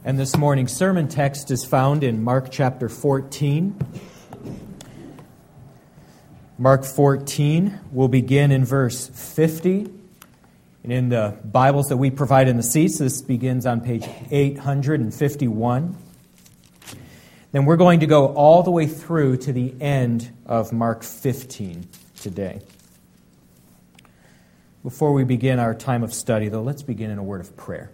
And this morning's sermon text is found in Mark chapter 14. Mark 14 will begin in verse 50. And in the Bibles that we provide in the seats, this begins on page 851. Then we're going to go all the way through to the end of Mark 15 today. Before we begin our time of study, though, let's begin in a word of prayer.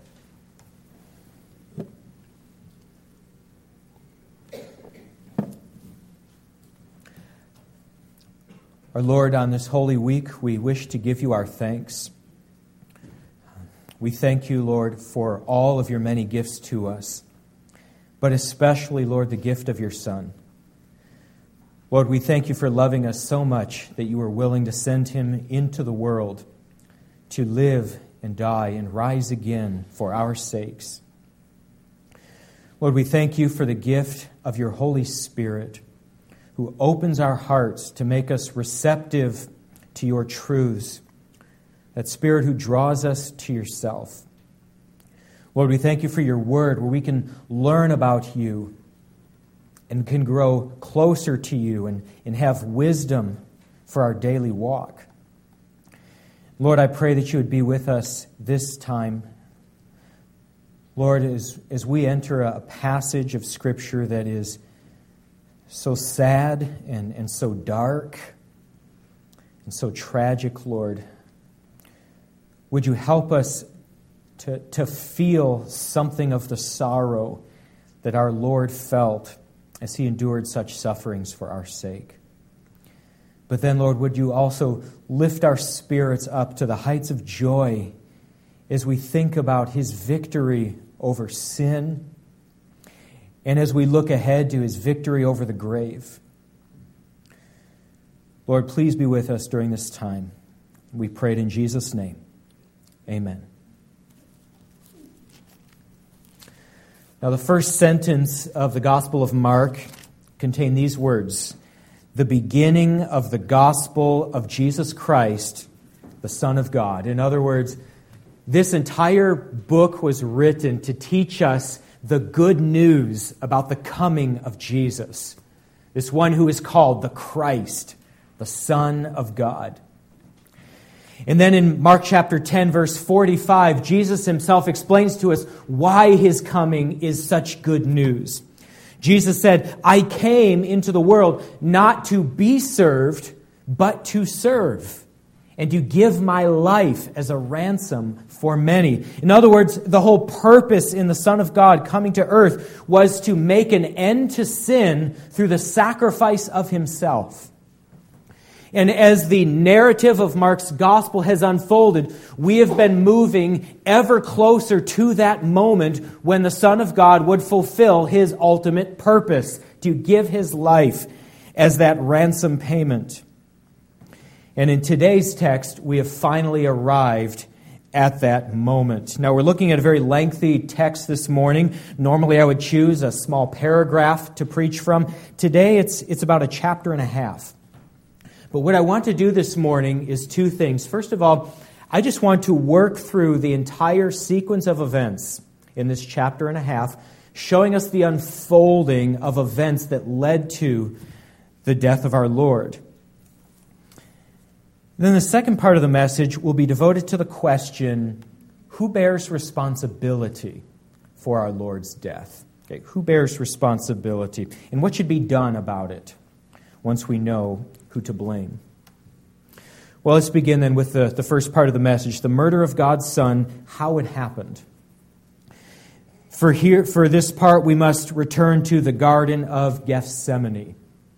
Our Lord, on this Holy Week, we wish to give you our thanks. We thank you, Lord, for all of your many gifts to us, but especially, Lord, the gift of your Son. Lord, we thank you for loving us so much that you were willing to send him into the world to live and die and rise again for our sakes. Lord, we thank you for the gift of your Holy Spirit, who opens our hearts to make us receptive to your truths, that Spirit who draws us to yourself. Lord, we thank you for your word, where we can learn about you and can grow closer to you and have wisdom for our daily walk. Lord, I pray that you would be with us this time. Lord, as we enter a passage of Scripture that is so sad and so dark and so tragic, Lord, would you help us to feel something of the sorrow that our Lord felt as he endured such sufferings for our sake. But then, Lord, would you also lift our spirits up to the heights of joy as we think about his victory over sin, and as we look ahead to his victory over the grave. Lord, please be with us during this time. We pray it in Jesus' name. Amen. Now, the first sentence of the Gospel of Mark contains these words: the beginning of the gospel of Jesus Christ, the Son of God. In other words, this entire book was written to teach us the good news about the coming of Jesus, this one who is called the Christ, the Son of God. And then in Mark chapter 10, verse 45, Jesus himself explains to us why his coming is such good news. Jesus said, "I came into the world not to be served, but to serve, and to give my life as a ransom for many." In other words, the whole purpose in the Son of God coming to earth was to make an end to sin through the sacrifice of himself. And as the narrative of Mark's gospel has unfolded, we have been moving ever closer to that moment when the Son of God would fulfill his ultimate purpose, to give his life as that ransom payment. And in today's text, we have finally arrived at that moment. Now, we're looking at a very lengthy text this morning. Normally, I would choose a small paragraph to preach from. Today, it's about a chapter and a half. But what I want to do this morning is two things. First of all, I just want to work through the entire sequence of events in this chapter and a half, showing us the unfolding of events that led to the death of our Lord. Then the second part of the message will be devoted to the question, who bears responsibility for our Lord's death? Okay, who bears responsibility? And what should be done about it once we know who to blame? Well, let's begin then with the first part of the message, the murder of God's Son, how it happened. For this part, we must return to the Garden of Gethsemane.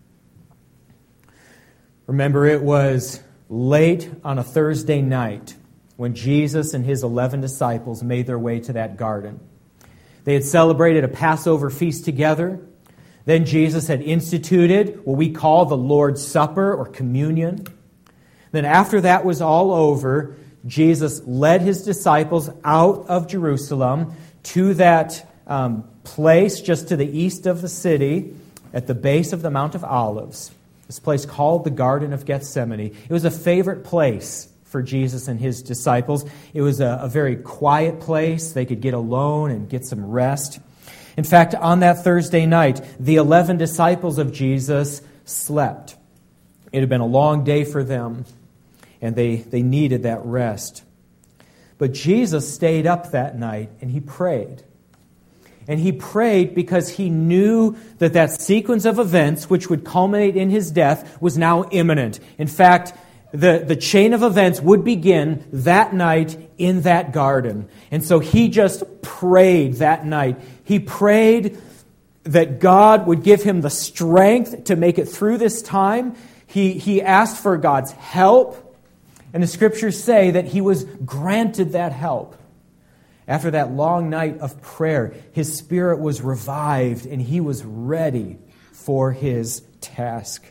Remember, it was late on a Thursday night when Jesus and his 11 disciples made their way to that garden. They had celebrated a Passover feast together. Then Jesus had instituted what we call the Lord's Supper or communion. Then after that was all over, Jesus led his disciples out of Jerusalem to that place just to the east of the city at the base of the Mount of Olives, this place called the Garden of Gethsemane. It was a favorite place for Jesus and his disciples. It was a very quiet place. They could get alone and get some rest. In fact, on that Thursday night, the 11 disciples of Jesus slept. It had been a long day for them, and they needed that rest. But Jesus stayed up that night, and he prayed. And he prayed because he knew that that sequence of events, which would culminate in his death, was now imminent. In fact, the chain of events would begin that night in that garden. And so he just prayed that night. He prayed that God would give him the strength to make it through this time. He asked for God's help. And the scriptures say that he was granted that help. After that long night of prayer, his spirit was revived and he was ready for his task.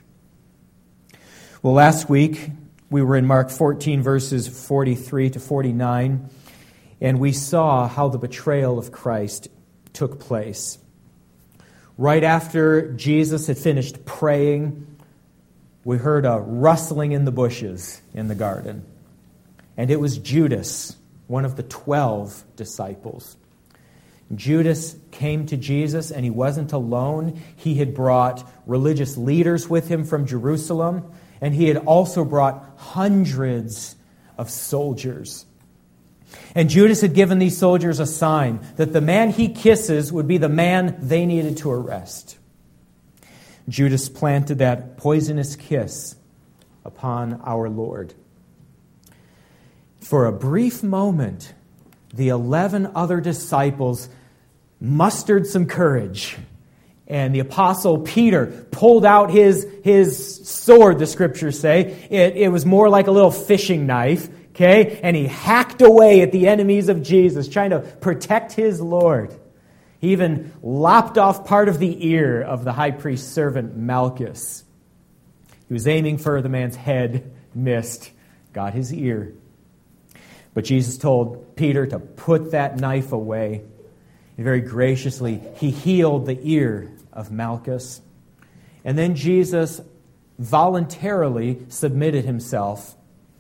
Well, last week we were in Mark 14, verses 43 to 49, and we saw how the betrayal of Christ took place. Right after Jesus had finished praying, we heard a rustling in the bushes in the garden. And it was Judas, one of the 12 disciples. Judas came to Jesus, and he wasn't alone. He had brought religious leaders with him from Jerusalem, and he had also brought hundreds of soldiers. And Judas had given these soldiers a sign that the man he kisses would be the man they needed to arrest. Judas planted that poisonous kiss upon our Lord. For a brief moment, the 11 other disciples mustered some courage. And the apostle Peter pulled out his sword, the scriptures say. It was more like a little fishing knife, okay? And he hacked away at the enemies of Jesus, trying to protect his Lord. He even lopped off part of the ear of the high priest's servant Malchus. He was aiming for the man's head, missed, got his ear. But Jesus told Peter to put that knife away. And very graciously, he healed the ear of Malchus. And then Jesus voluntarily submitted himself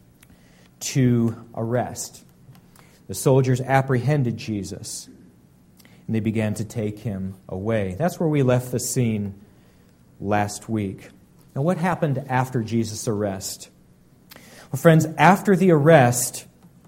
to arrest. The soldiers apprehended Jesus, and they began to take him away. That's where we left the scene last week. Now, what happened after Jesus' arrest? Well, friends, after the arrest,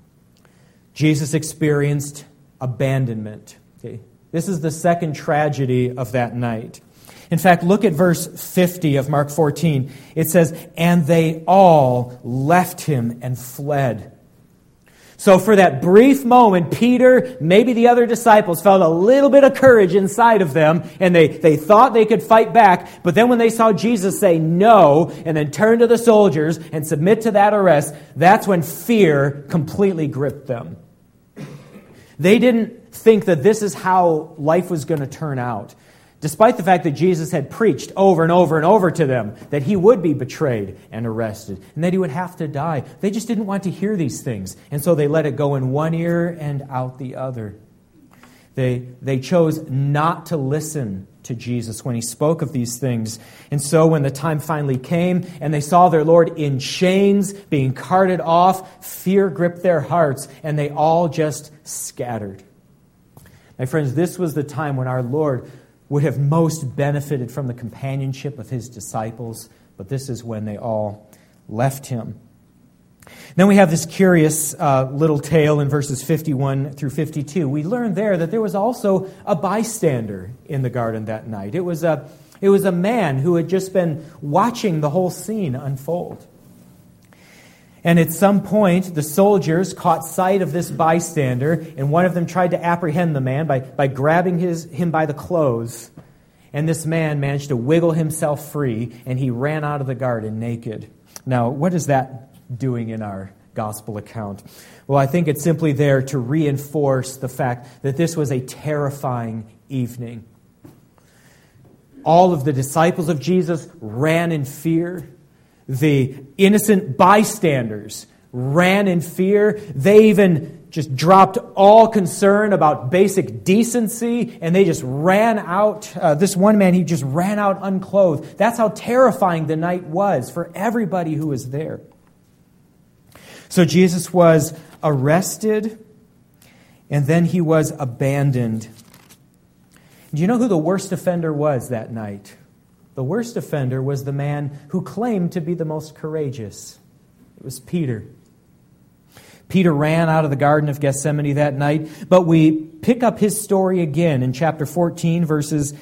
Jesus experienced abandonment. Okay? This is the second tragedy of that night. In fact, look at verse 50 of Mark 14. It says, "And they all left him and fled." So for that brief moment, Peter, maybe the other disciples, felt a little bit of courage inside of them, and they thought they could fight back. But then when they saw Jesus say no, and then turn to the soldiers and submit to that arrest, that's when fear completely gripped them. They didn't think that this is how life was going to turn out. Despite the fact that Jesus had preached over and over and over to them that he would be betrayed and arrested and that he would have to die. They just didn't want to hear these things. And so they let it go in one ear and out the other. They chose not to listen to Jesus when he spoke of these things. And so when the time finally came and they saw their Lord in chains, being carted off, fear gripped their hearts and they all just scattered. My friends, this was the time when our Lord would have most benefited from the companionship of his disciples, but this is when they all left him. Then we have this curious little tale in verses 51 through 52. We learn there that there was also a bystander in the garden that night. It was a man who had just been watching the whole scene unfold. And at some point, the soldiers caught sight of this bystander, and one of them tried to apprehend the man by grabbing him by the clothes. And this man managed to wiggle himself free, and he ran out of the garden naked. Now, what is that doing in our gospel account? Well, I think it's simply there to reinforce the fact that this was a terrifying evening. All of the disciples of Jesus ran in fear. The innocent bystanders ran in fear. They even just dropped all concern about basic decency, and they just ran out. This one man, he just ran out unclothed. That's how terrifying the night was for everybody who was there. So Jesus was arrested, and then he was abandoned. Do you know who the worst offender was that night? The worst offender was the man who claimed to be the most courageous. It was Peter. Peter ran out of the Garden of Gethsemane that night, but we pick up his story again in chapter 14, verses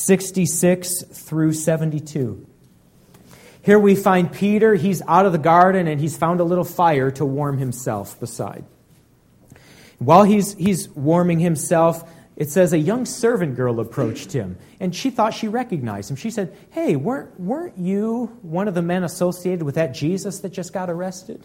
66 through 72. Here we find Peter. He's out of the garden and he's found a little fire to warm himself beside. While he's warming himself, it says a young servant girl approached him, and she thought she recognized him. She said, "Hey, weren't you one of the men associated with that Jesus that just got arrested?"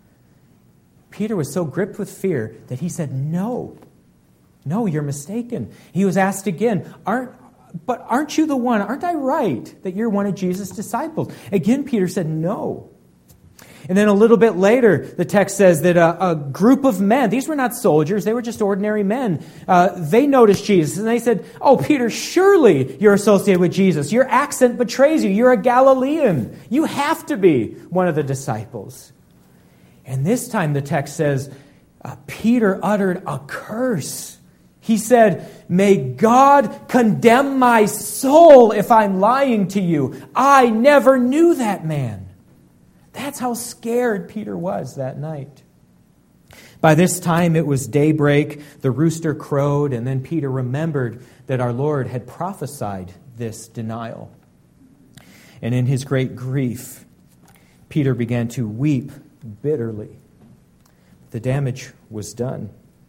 Peter was so gripped with fear that he said, No, you're mistaken. He was asked again, Aren't you the one? Aren't I right that you're one of Jesus' disciples? Again, Peter said, No. And then a little bit later, the text says that a group of men, these were not soldiers, they were just ordinary men, they noticed Jesus and they said, "Oh, Peter, surely you're associated with Jesus. Your accent betrays you. You're a Galilean. You have to be one of the disciples." And this time the text says, Peter uttered a curse. He said, "May God condemn my soul if I'm lying to you. I never knew that man." That's how scared Peter was that night. By this time it was daybreak, the rooster crowed, and then Peter remembered that our Lord had prophesied this denial. And in his great grief, Peter began to weep bitterly. The damage was done.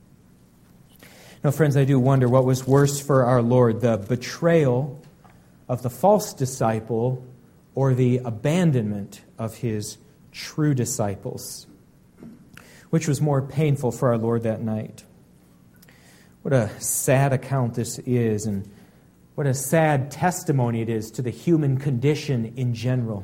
Now, friends, I do wonder what was worse for our Lord, the betrayal of the false disciple or the abandonment of his true disciples. Which was more painful for our Lord that night? What a sad account this is, and what a sad testimony it is to the human condition in general.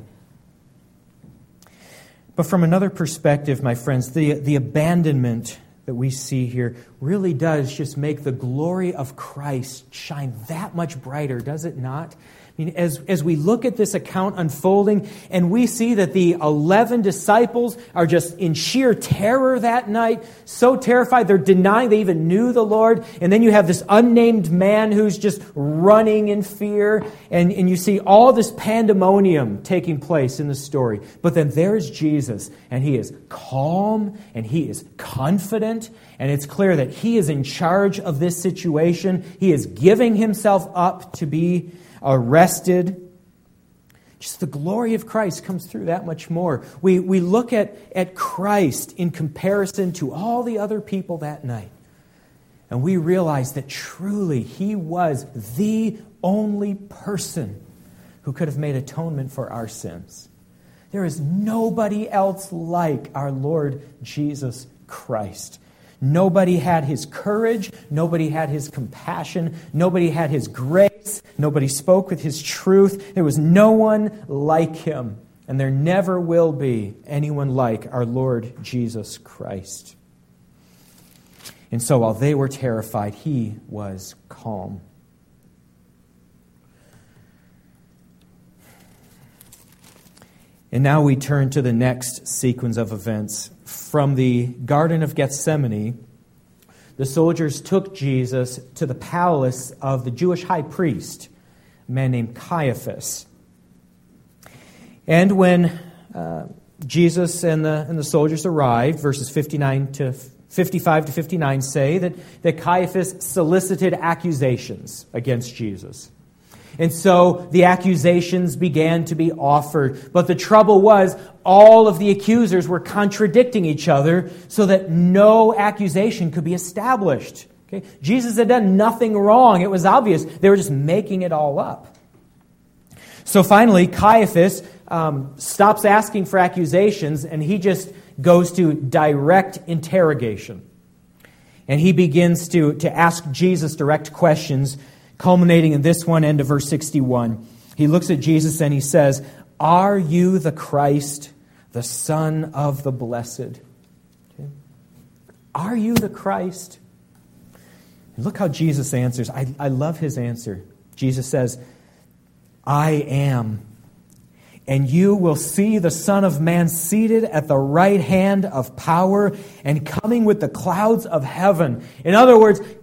But from another perspective, my friends, the abandonment that we see here really does just make the glory of Christ shine that much brighter, does it not? I mean, as we look at this account unfolding and we see that the 11 disciples are just in sheer terror that night, so terrified they're denying they even knew the Lord. And then you have this unnamed man who's just running in fear. And you see all this pandemonium taking place in the story. But then there's Jesus, and he is calm and he is confident. And it's clear that he is in charge of this situation. He is giving himself up to be arrested. Just the glory of Christ comes through that much more. We look at Christ in comparison to all the other people that night. And we realize that truly he was the only person who could have made atonement for our sins. There is nobody else like our Lord Jesus Christ. Nobody had his courage. Nobody had his compassion. Nobody had his grace. Nobody spoke with his truth. There was no one like him. And there never will be anyone like our Lord Jesus Christ. And so while they were terrified, he was calm. And now we turn to the next sequence of events. From the Garden of Gethsemane, the soldiers took Jesus to the palace of the Jewish high priest, a man named Caiaphas. And when Jesus and the soldiers arrived, verses 55 to 59 say that Caiaphas solicited accusations against Jesus. And so the accusations began to be offered. But the trouble was, all of the accusers were contradicting each other so that no accusation could be established. Okay? Jesus had done nothing wrong. It was obvious. They were just making it all up. So finally, Caiaphas stops asking for accusations, and he just goes to direct interrogation. And he begins to ask Jesus direct questions, culminating in this one, end of verse 61. He looks at Jesus and he says, "Are you the Christ, the Son of the Blessed?" Okay. Are you the Christ? And look how Jesus answers. I love his answer. Jesus says, "I am. And you will see the Son of Man seated at the right hand of power and coming with the clouds of heaven." In other words,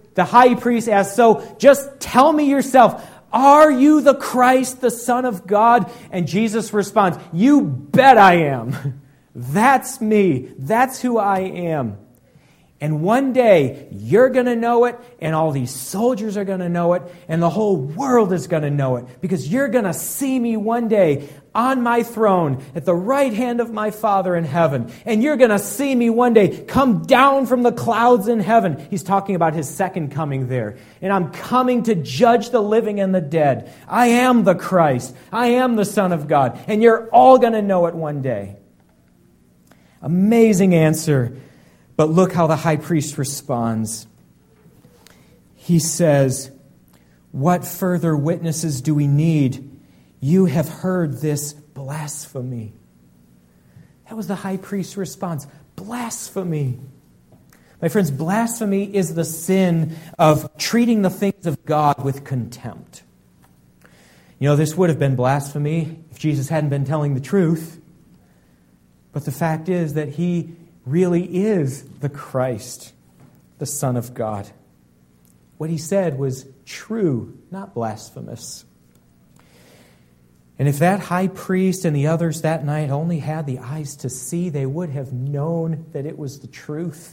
the high priest asks, so just tell me yourself, are you the Christ, the Son of God? And Jesus responds, you bet I am. That's me. That's who I am. And one day, you're going to know it, and all these soldiers are going to know it, and the whole world is going to know it, because you're going to see me one day on my throne at the right hand of my Father in heaven. And you're going to see me one day come down from the clouds in heaven. He's talking about his second coming there. And I'm coming to judge the living and the dead. I am the Christ. I am the Son of God. And you're all going to know it one day. Amazing answer. But look how the high priest responds. He says, what further witnesses do we need? You have heard this blasphemy. That was the high priest's response. Blasphemy. My friends, blasphemy is the sin of treating the things of God with contempt. You know, this would have been blasphemy if Jesus hadn't been telling the truth. But the fact is that he really is the Christ, the Son of God. What he said was true, not blasphemous. And if that high priest and the others that night only had the eyes to see, they would have known that it was the truth.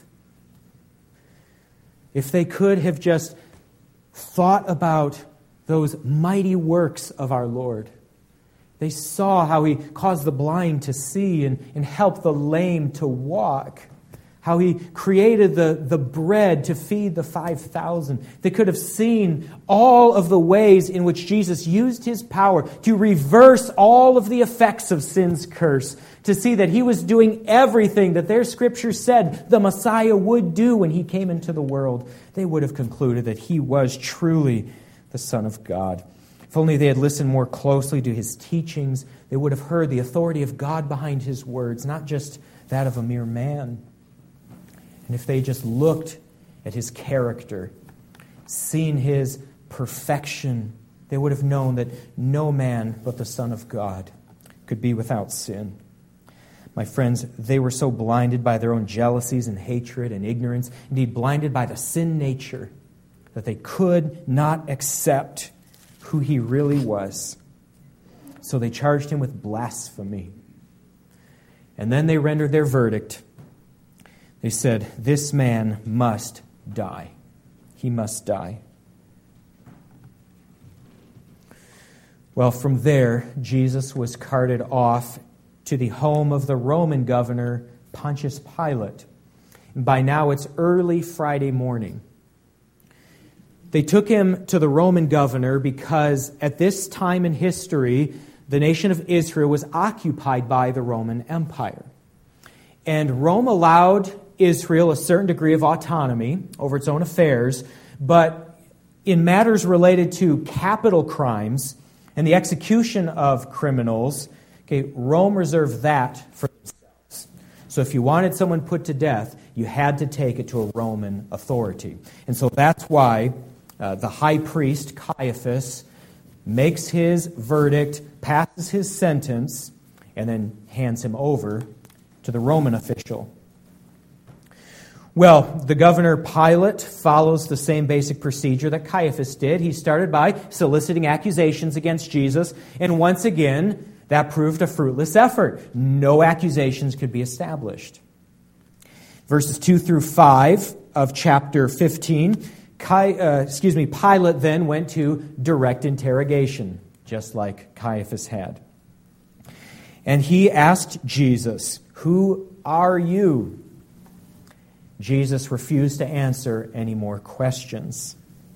If they could have just thought about those mighty works of our Lord. They saw how he caused the blind to see and helped the lame to walk. How he created the bread to feed the 5,000. They could have seen all of the ways in which Jesus used his power to reverse all of the effects of sin's curse. To see that he was doing everything that their scripture said the Messiah would do when he came into the world. They would have concluded that he was truly the Son of God. If only they had listened more closely to his teachings, they would have heard the authority of God behind his words, not just that of a mere man. And if they just looked at his character, seen his perfection, they would have known that no man but the Son of God could be without sin. My friends, they were so blinded by their own jealousies and hatred and ignorance, indeed blinded by the sin nature, that they could not accept who he really was. So they charged him with blasphemy. And then they rendered their verdict. They said, this man must die. He must die. Well, from there, Jesus was carted off to the home of the Roman governor, Pontius Pilate. And by now, it's early Friday morning. They took him to the Roman governor because at this time in history, the nation of Israel was occupied by the Roman Empire. And Rome allowed Israel a certain degree of autonomy over its own affairs, but in matters related to capital crimes and the execution of criminals, Rome reserved that for themselves. So if you wanted someone put to death, you had to take it to a Roman authority. And so that's why the high priest, Caiaphas, makes his verdict, passes his sentence, and then hands him over to the Roman official. Well, the governor Pilate follows the same basic procedure that Caiaphas did. He started by soliciting accusations against Jesus, and once again, that proved a fruitless effort. No accusations could be established. Verses 2 through 5 of chapter 15, Pilate then went to direct interrogation, just like Caiaphas had. And he asked Jesus, "Who are you?" Jesus refused to answer any more questions.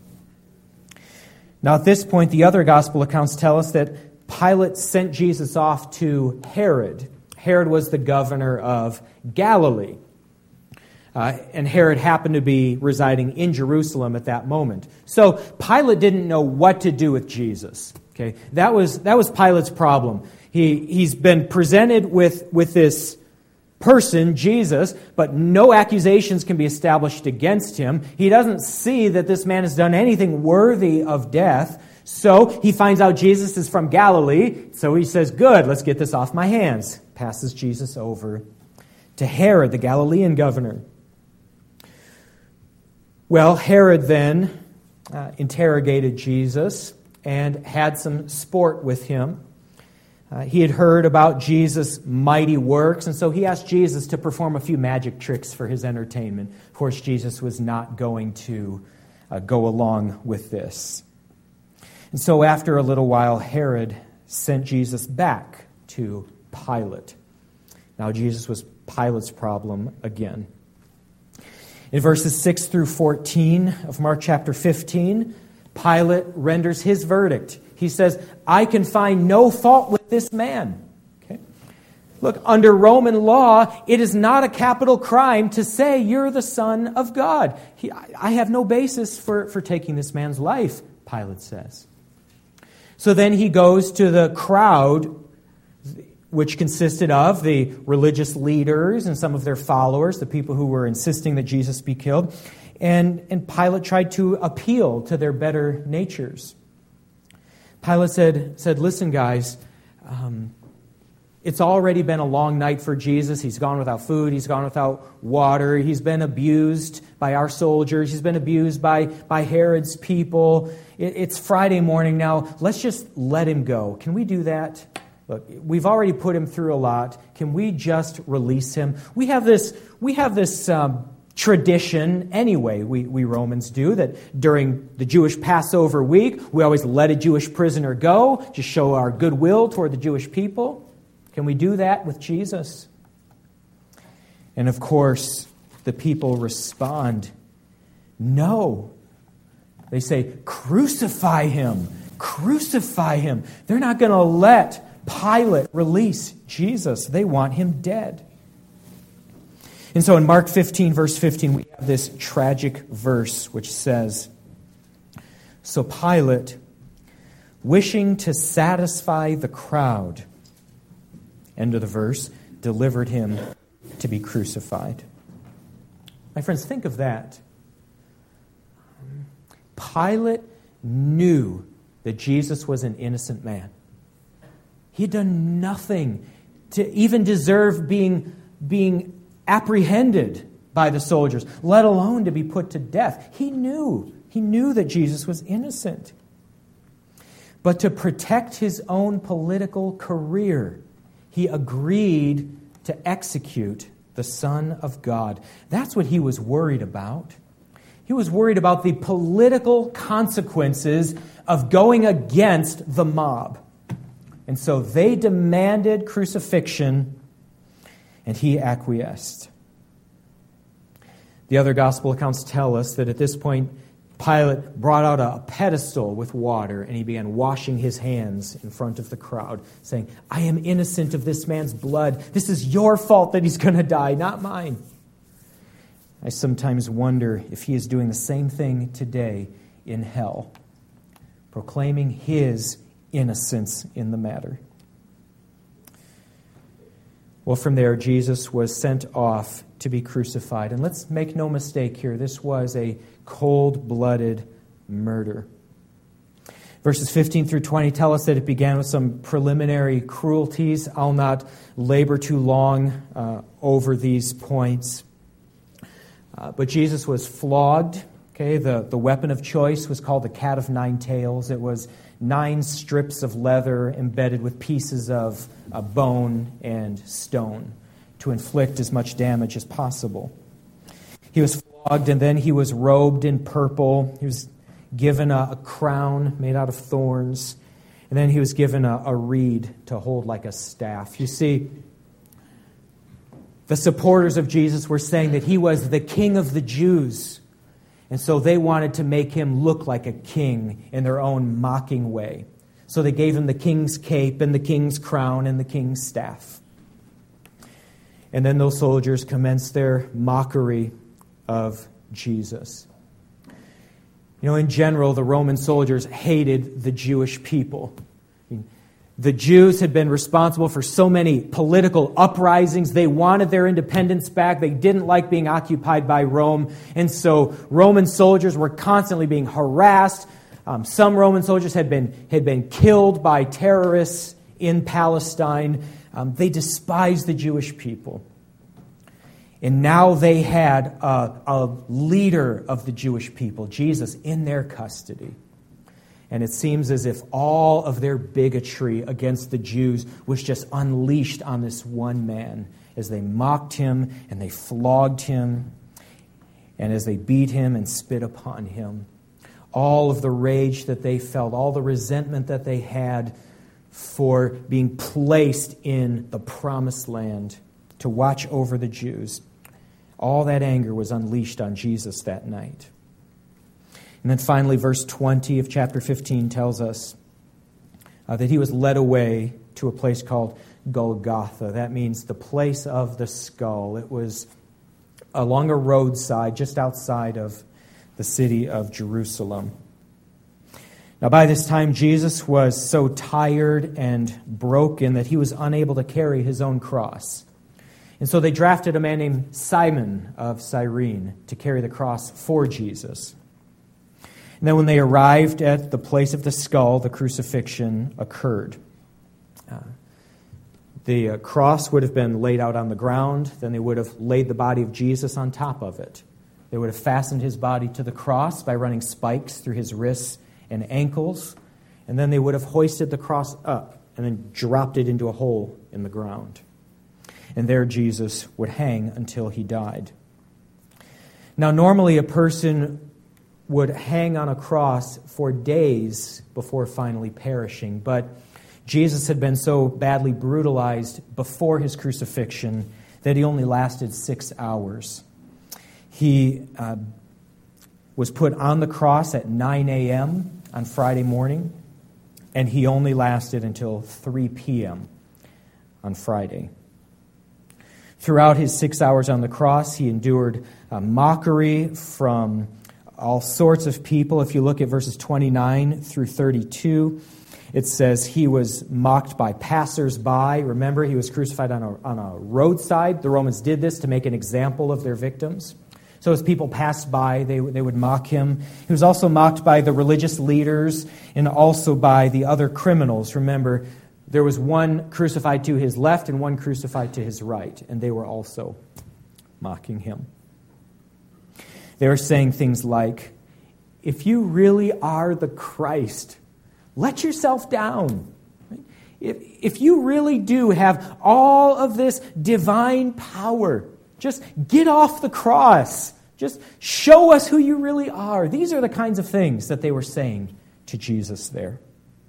Now at this point, the other gospel accounts tell us that Pilate sent Jesus off to Herod. Herod was the governor of Galilee. And Herod happened to be residing in Jerusalem at that moment. So Pilate didn't know what to do with Jesus. Okay, that was Pilate's problem. He's been presented with this person, Jesus, but no accusations can be established against him. He doesn't see that this man has done anything worthy of death. So he finds out Jesus is from Galilee. So he says, "Good, let's get this off my hands." Passes Jesus over to Herod, the Galilean governor. Well, Herod then interrogated Jesus and had some sport with him. He had heard about Jesus' mighty works, and so he asked Jesus to perform a few magic tricks for his entertainment. Of course, Jesus was not going to go along with this. And so after a little while, Herod sent Jesus back to Pilate. Now, Jesus was Pilate's problem again. In verses 6 through 14 of Mark chapter 15, Pilate renders his verdict. He says, I can find no fault with this man. Okay? Look, under Roman law, it is not a capital crime to say you're the Son of God. I have no basis for taking this man's life, Pilate says. So then he goes to the crowd, which consisted of the religious leaders and some of their followers, the people who were insisting that Jesus be killed. And Pilate tried to appeal to their better natures. Pilate said, listen, guys, it's already been a long night for Jesus. He's gone without food. He's gone without water. He's been abused by our soldiers. He's been abused by Herod's people. It's Friday morning now. Let's just let him go. Can we do that? Look, we've already put him through a lot. Can we just release him? We have this tradition anyway, we Romans do, that during the Jewish Passover week, we always let a Jewish prisoner go, just show our goodwill toward the Jewish people. Can we do that with Jesus? And of course, the people respond, no. They say, crucify him, crucify him. They're not going to let Pilate release Jesus. They want him dead. And so in Mark 15, verse 15, we have this tragic verse which says, so Pilate, wishing to satisfy the crowd, end of the verse, delivered him to be crucified. My friends, think of that. Pilate knew that Jesus was an innocent man. He had done nothing to even deserve being apprehended by the soldiers, let alone to be put to death. He knew that Jesus was innocent. But to protect his own political career, he agreed to execute the Son of God. That's what he was worried about. He was worried about the political consequences of going against the mob. And so they demanded crucifixion, and he acquiesced. The other gospel accounts tell us that at this point, Pilate brought out a pedestal with water, and he began washing his hands in front of the crowd, saying, I am innocent of this man's blood. This is your fault that he's going to die, not mine. I sometimes wonder if he is doing the same thing today in hell, proclaiming his innocence in the matter. Well, from there, Jesus was sent off to be crucified. And let's make no mistake here, this was a cold-blooded murder. Verses 15 through 20 tell us that it began with some preliminary cruelties. I'll not labor too long over these points. But Jesus was flogged. Okay, the weapon of choice was called the cat of nine tails. It was 9 strips of leather embedded with pieces of bone and stone to inflict as much damage as possible. He was flogged, and then he was robed in purple. He was given a crown made out of thorns, and then he was given a reed to hold like a staff. You see, the supporters of Jesus were saying that he was the King of the Jews. And so they wanted to make him look like a king in their own mocking way. So they gave him the king's cape and the king's crown and the king's staff. And then those soldiers commenced their mockery of Jesus. You know, in general, the Roman soldiers hated the Jewish people. The Jews had been responsible for so many political uprisings. They wanted their independence back. They didn't like being occupied by Rome. And so Roman soldiers were constantly being harassed. Some Roman soldiers had been killed by terrorists in Palestine. They despised the Jewish people. And now they had a leader of the Jewish people, Jesus, in their custody. And it seems as if all of their bigotry against the Jews was just unleashed on this one man as they mocked him and they flogged him and as they beat him and spit upon him. All of the rage that they felt, all the resentment that they had for being placed in the promised land to watch over the Jews, all that anger was unleashed on Jesus that night. And then finally, verse 20 of chapter 15 tells us that he was led away to a place called Golgotha. That means the place of the skull. It was along a roadside just outside of the city of Jerusalem. Now, by this time, Jesus was so tired and broken that he was unable to carry his own cross. And so they drafted a man named Simon of Cyrene to carry the cross for Jesus. And then when they arrived at the place of the skull, the crucifixion occurred. The cross would have been laid out on the ground. Then they would have laid the body of Jesus on top of it. They would have fastened his body to the cross by running spikes through his wrists and ankles. And then they would have hoisted the cross up and then dropped it into a hole in the ground. And there Jesus would hang until he died. Now, normally a person would hang on a cross for days before finally perishing. But Jesus had been so badly brutalized before his crucifixion that he only lasted 6 hours. He was put on the cross at 9 a.m. on Friday morning, and he only lasted until 3 p.m. on Friday. Throughout his 6 hours on the cross, he endured mockery from all sorts of people. If you look at verses 29 through 32, it says he was mocked by passers-by. Remember, he was crucified on a roadside. The Romans did this to make an example of their victims. So as people passed by, they would mock him. He was also mocked by the religious leaders and also by the other criminals. Remember, there was one crucified to his left and one crucified to his right, and they were also mocking him. They were saying things like, if you really are the Christ, let yourself down. If you really do have all of this divine power, just get off the cross. Just show us who you really are. These are the kinds of things that they were saying to Jesus there.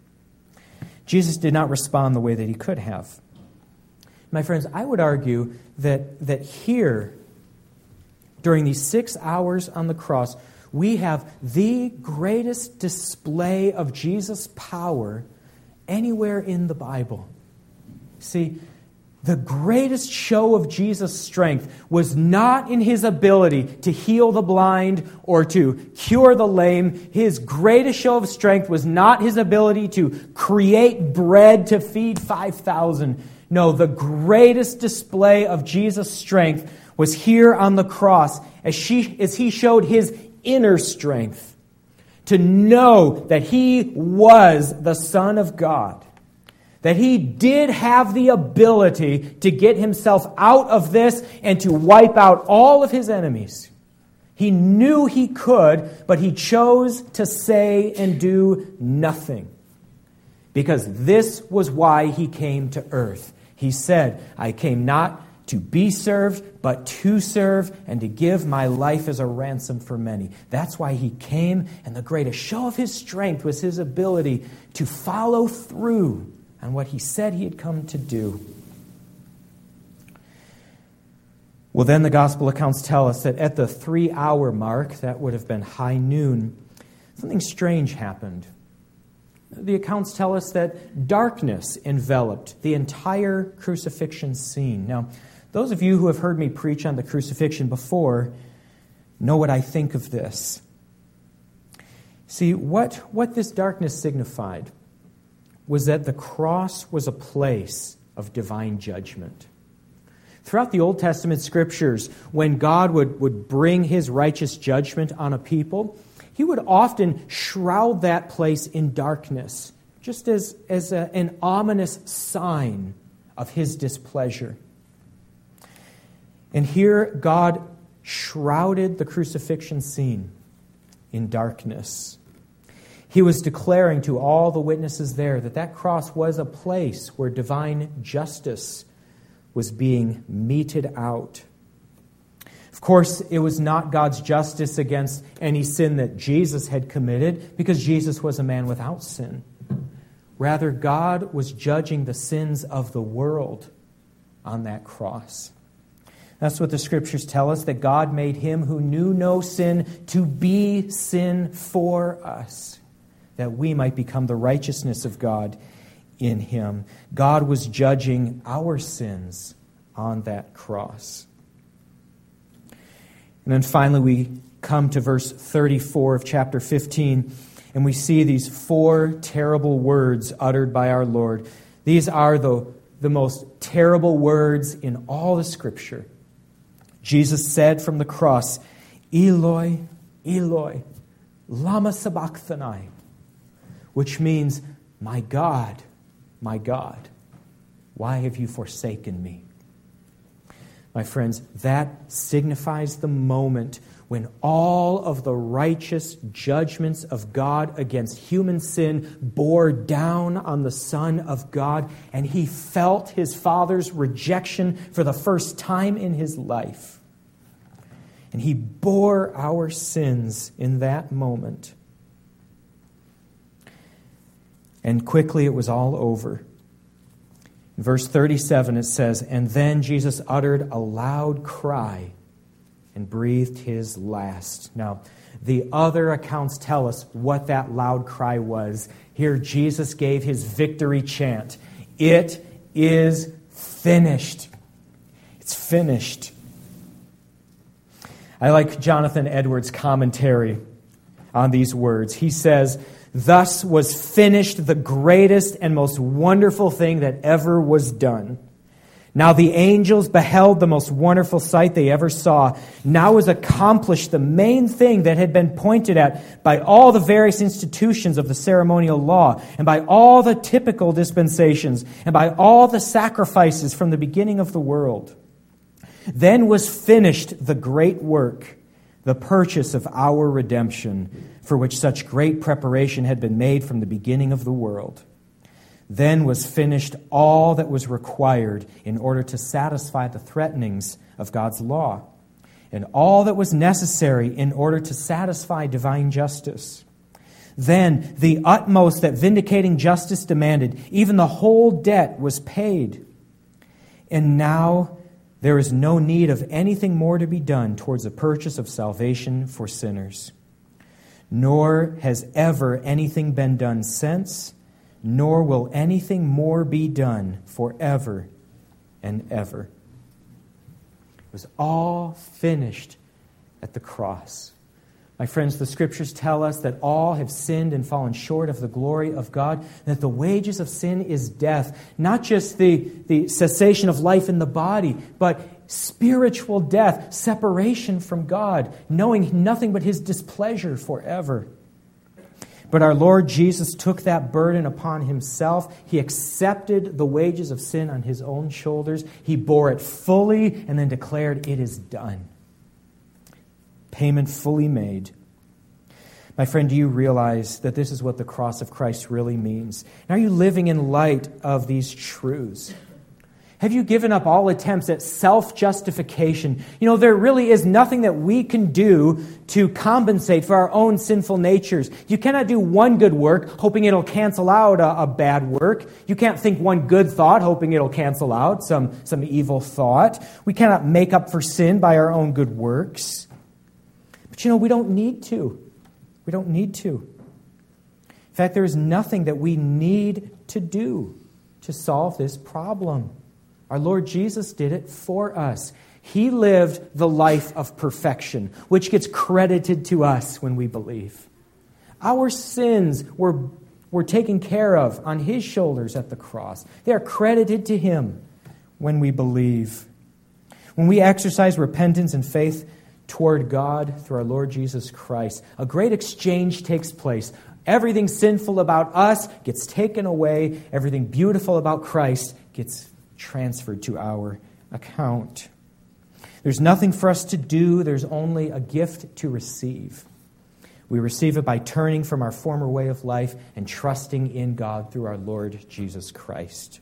Jesus did not respond the way that he could have. My friends, I would argue that here, during these 6 hours on the cross, we have the greatest display of Jesus' power anywhere in the Bible. See, the greatest show of Jesus' strength was not in his ability to heal the blind or to cure the lame. His greatest show of strength was not his ability to create bread to feed 5,000. No, the greatest display of Jesus' strength was here on the cross as he showed his inner strength to know that he was the Son of God. That he did have the ability to get himself out of this and to wipe out all of his enemies. He knew he could, but he chose to say and do nothing. Because this was why he came to earth. He said, I came not to be served, but to serve and to give my life as a ransom for many. That's why he came, and the greatest show of his strength was his ability to follow through on what he said he had come to do. Well, then the gospel accounts tell us that at the 3-hour mark, that would have been high noon, something strange happened. The accounts tell us that darkness enveloped the entire crucifixion scene. Now, those of you who have heard me preach on the crucifixion before know what I think of this. See, what this darkness signified was that the cross was a place of divine judgment. Throughout the Old Testament scriptures, when God would bring his righteous judgment on a people, he would often shroud that place in darkness, just as an ominous sign of his displeasure. And here God shrouded the crucifixion scene in darkness. He was declaring to all the witnesses there that that cross was a place where divine justice was being meted out. Of course, it was not God's justice against any sin that Jesus had committed, because Jesus was a man without sin. Rather, God was judging the sins of the world on that cross. That's what the Scriptures tell us, that God made him who knew no sin to be sin for us, that we might become the righteousness of God in him. God was judging our sins on that cross. And then finally we come to verse 34 of chapter 15, and we see these 4 terrible words uttered by our Lord. These are the most terrible words in all the Scripture. Jesus said from the cross, "Eloi, Eloi, lama sabachthani," which means, my God, why have you forsaken me?" My friends, that signifies the moment when all of the righteous judgments of God against human sin bore down on the Son of God, and he felt his Father's rejection for the first time in his life. And he bore our sins in that moment. And quickly it was all over. In verse 37 it says, "And then Jesus uttered a loud cry and breathed his last." Now, the other accounts tell us what that loud cry was. Here Jesus gave his victory chant. It is finished. It's finished. I like Jonathan Edwards' commentary on these words. He says, "Thus was finished the greatest and most wonderful thing that ever was done. Now the angels beheld the most wonderful sight they ever saw. Now was accomplished the main thing that had been pointed at by all the various institutions of the ceremonial law, and by all the typical dispensations, and by all the sacrifices from the beginning of the world. Then was finished the great work, the purchase of our redemption, for which such great preparation had been made from the beginning of the world. Then was finished all that was required in order to satisfy the threatenings of God's law, and all that was necessary in order to satisfy divine justice. Then the utmost that vindicating justice demanded, even the whole debt, was paid. And now there is no need of anything more to be done towards the purchase of salvation for sinners. Nor has ever anything been done since, nor will anything more be done forever and ever." It was all finished at the cross. My friends, the Scriptures tell us that all have sinned and fallen short of the glory of God, and that the wages of sin is death. Not just the cessation of life in the body, but spiritual death, separation from God, knowing nothing but his displeasure forever. But our Lord Jesus took that burden upon himself. He accepted the wages of sin on his own shoulders. He bore it fully and then declared, "It is done." Payment fully made. My friend, do you realize that this is what the cross of Christ really means? And are you living in light of these truths? Have you given up all attempts at self-justification? You know, there really is nothing that we can do to compensate for our own sinful natures. You cannot do one good work hoping it'll cancel out a bad work. You can't think one good thought hoping it'll cancel out some evil thought. We cannot make up for sin by our own good works. But you know, we don't need to. We don't need to. In fact, there is nothing that we need to do to solve this problem. Our Lord Jesus did it for us. He lived the life of perfection, which gets credited to us when we believe. Our sins were taken care of on his shoulders at the cross. They are credited to him when we believe. When we exercise repentance and faith toward God through our Lord Jesus Christ, a great exchange takes place. Everything sinful about us gets taken away. Everything beautiful about Christ gets transferred to our account. There's nothing for us to do. There's only a gift to receive. We receive it by turning from our former way of life and trusting in God through our Lord Jesus Christ.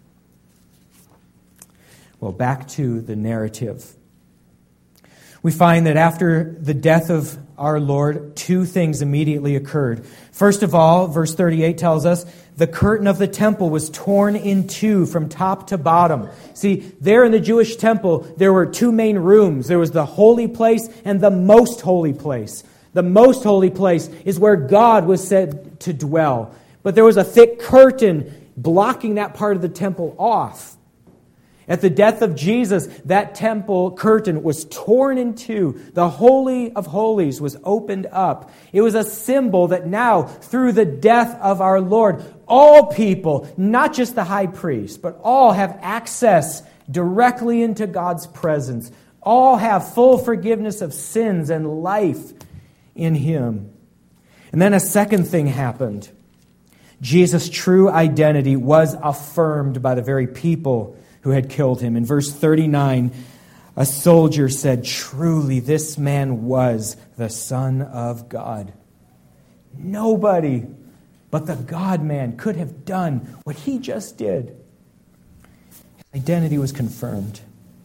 Well, back to the narrative. We find that after the death of our Lord, two things immediately occurred. First of all, verse 38 tells us, the curtain of the temple was torn in two from top to bottom. See, there in the Jewish temple, there were two main rooms. There was the holy place and the most holy place. The most holy place is where God was said to dwell. But there was a thick curtain blocking that part of the temple off. At the death of Jesus, that temple curtain was torn in two. The Holy of Holies was opened up. It was a symbol that now, through the death of our Lord, all people, not just the high priest, but all have access directly into God's presence. All have full forgiveness of sins and life in Him. And then a second thing happened. Jesus' true identity was affirmed by the very people who had killed him. In verse 39, a soldier said, "Truly, this man was the Son of God." Nobody but the God-man could have done what he just did. His identity was confirmed.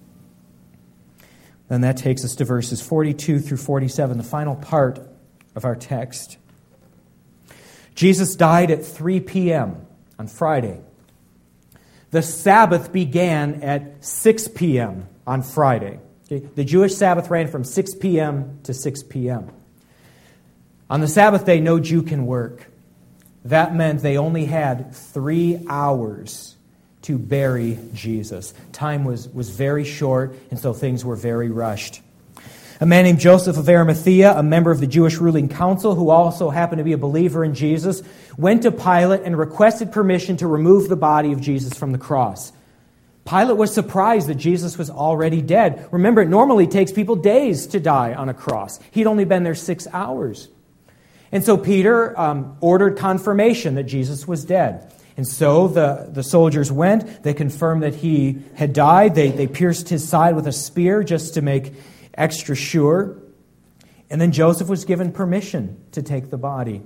And that takes us to verses 42 through 47, the final part of our text. Jesus died at 3 p.m. on Friday. The Sabbath began at 6 p.m. on Friday. Okay? The Jewish Sabbath ran from 6 p.m. to 6 p.m. On the Sabbath day, no Jew can work. That meant they only had 3 hours to bury Jesus. Time was very short, and so things were very rushed. A man named Joseph of Arimathea, a member of the Jewish ruling council, who also happened to be a believer in Jesus, went to Pilate and requested permission to remove the body of Jesus from the cross. Pilate was surprised that Jesus was already dead. Remember, it normally takes people days to die on a cross. He'd only been there 6 hours. And so Peter ordered confirmation that Jesus was dead. And so the soldiers went. They confirmed that he had died. They pierced his side with a spear just to make extra sure. And then Joseph was given permission to take the body.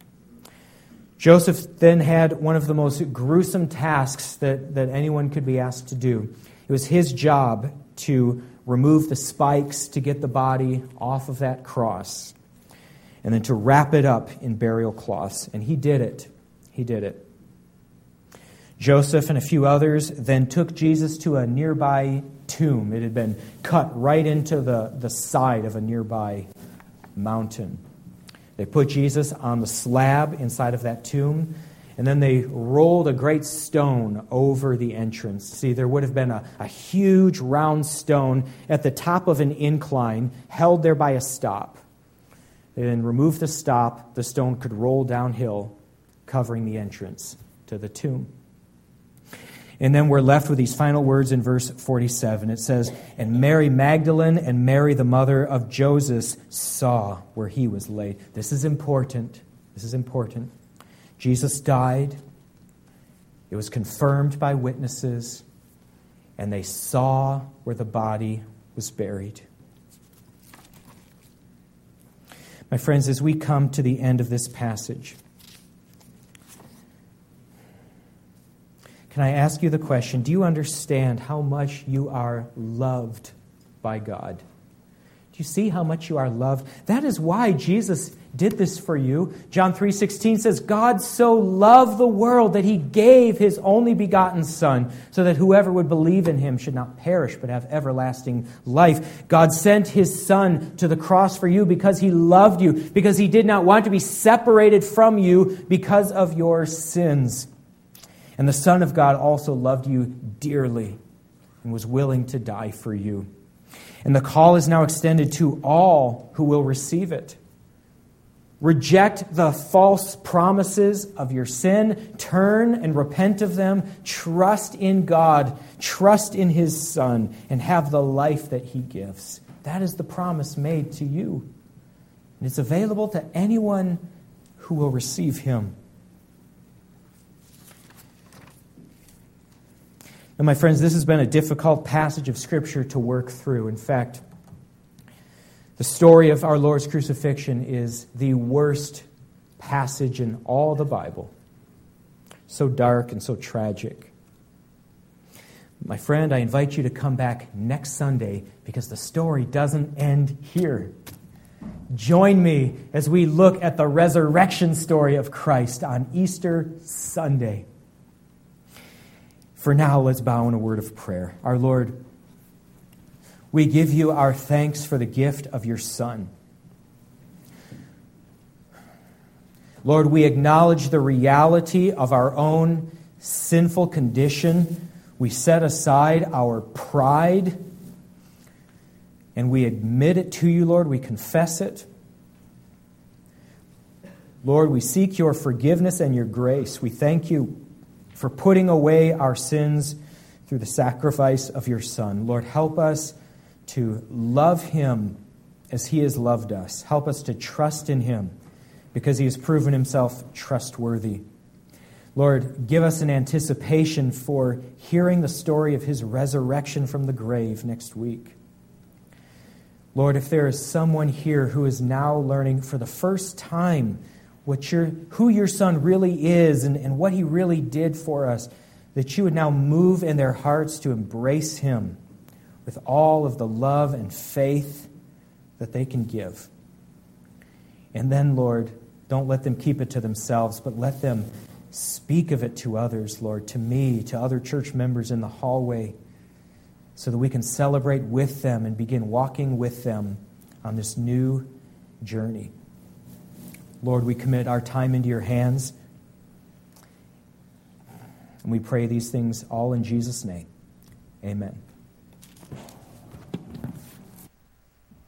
Joseph then had one of the most gruesome tasks that anyone could be asked to do. It was his job to remove the spikes to get the body off of that cross, and then to wrap it up in burial cloths. And he did it. He did it. Joseph and a few others then took Jesus to a nearby tomb. It had been cut right into the side of a nearby mountain. They put Jesus on the slab inside of that tomb, and then they rolled a great stone over the entrance. See, there would have been a huge round stone at the top of an incline, held there by a stop. They then removed the stop. The stone could roll downhill, covering the entrance to the tomb. And then we're left with these final words in verse 47. It says, "And Mary Magdalene and Mary, the mother of Joseph, saw where he was laid." This is important. This is important. Jesus died. It was confirmed by witnesses. And they saw where the body was buried. My friends, as we come to the end of this passage, can I ask you the question, do you understand how much you are loved by God? Do you see how much you are loved? That is why Jesus did this for you. John 3:16 says, "God so loved the world that He gave His only begotten Son, so that whoever would believe in Him should not perish but have everlasting life." God sent His Son to the cross for you because He loved you, because He did not want to be separated from you because of your sins. And the Son of God also loved you dearly and was willing to die for you. And the call is now extended to all who will receive it. Reject the false promises of your sin. Turn and repent of them. Trust in God. Trust in His Son. And have the life that He gives. That is the promise made to you. And it's available to anyone who will receive Him. And my friends, this has been a difficult passage of Scripture to work through. In fact, the story of our Lord's crucifixion is the worst passage in all the Bible. So dark and so tragic. My friend, I invite you to come back next Sunday because the story doesn't end here. Join me as we look at the resurrection story of Christ on Easter Sunday. For now, let's bow in a word of prayer. Our Lord, we give you our thanks for the gift of your Son. Lord, we acknowledge the reality of our own sinful condition. We set aside our pride and we admit it to you, Lord. We confess it. Lord, we seek your forgiveness and your grace. We thank you for putting away our sins through the sacrifice of your Son. Lord, help us to love him as he has loved us. Help us to trust in him because he has proven himself trustworthy. Lord, give us an anticipation for hearing the story of his resurrection from the grave next week. Lord, if there is someone here who is now learning for the first time who your Son really is and what he really did for us, that you would now move in their hearts to embrace him with all of the love and faith that they can give. And then, Lord, don't let them keep it to themselves, but let them speak of it to others, Lord, to me, to other church members in the hallway, so that we can celebrate with them and begin walking with them on this new journey. Lord, we commit our time into your hands, and we pray these things all in Jesus' name. Amen.